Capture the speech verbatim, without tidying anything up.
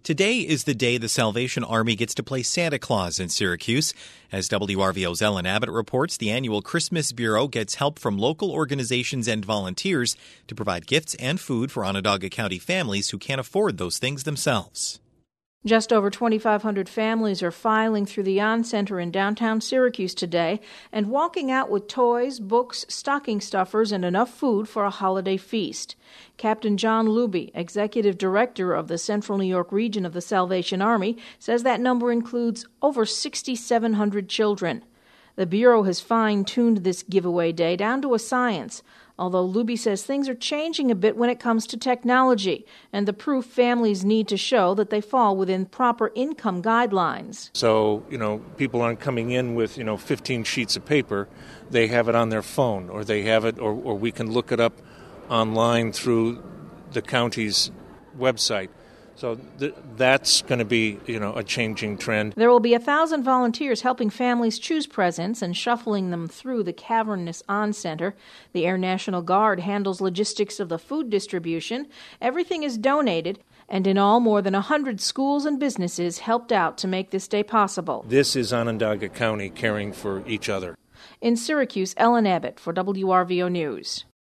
Today is the day the Salvation Army gets to play Santa Claus in Syracuse. As W R V O's Ellen Abbott reports, the annual Christmas Bureau gets help from local organizations and volunteers to provide gifts and food for Onondaga County families who can't afford those things themselves. Just over twenty-five hundred families are filing through the On Center in downtown Syracuse today and walking out with toys, books, stocking stuffers, and enough food for a holiday feast. Captain John Luby, Executive Director of the Central New York region of the Salvation Army, says that number includes over six thousand seven hundred children. The Bureau has fine-tuned this giveaway day down to a science, although Luby says things are changing a bit when it comes to technology and the proof families need to show that they fall within proper income guidelines. So, you know, people aren't coming in with, you know, fifteen sheets of paper. They have it on their phone, or they have it, or, or we can look it up online through the county's website. So th- that's going to be, you know, a changing trend. There will be a thousand volunteers helping families choose presents and shuffling them through the cavernous On Center. The Air National Guard handles logistics of the food distribution. Everything is donated, and in all, more than one hundred schools and businesses helped out to make this day possible. This is Onondaga County caring for each other. In Syracuse, Ellen Abbott for W R V O News.